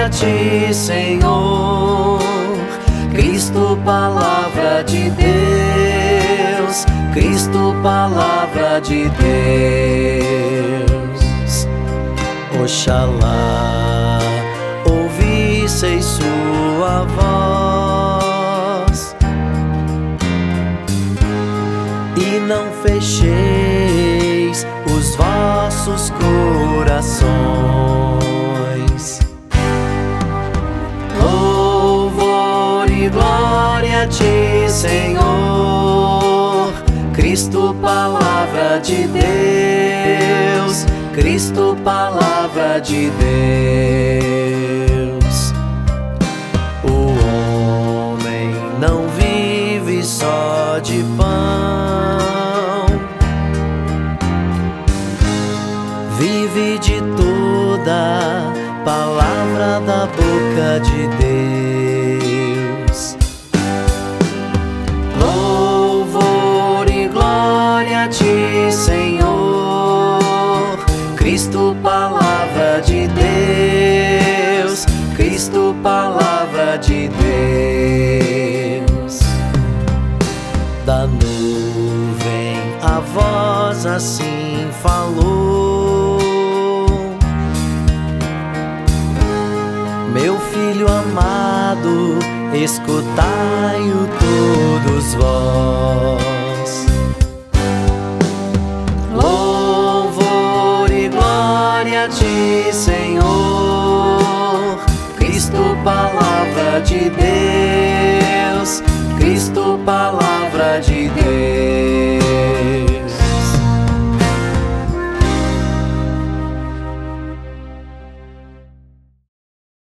a ti, Senhor. Cristo, palavra de Deus, Cristo, palavra de Deus. Oxalá ouvisseis sua voz e não fecheis os vossos corações. Louvor e glória a ti, Senhor. Cristo, palavra de Deus, Cristo, palavra de Deus. O homem não vive só de pão, vive de toda palavra da boca de Deus. Louvor e glória a ti, Senhor. Cristo, palavra de Deus, Cristo, palavra de Deus. Da nuvem a voz assim falou: meu filho amado, escutai-o todos vós. Louvor e glória a ti, Senhor. Cristo, palavra de Deus,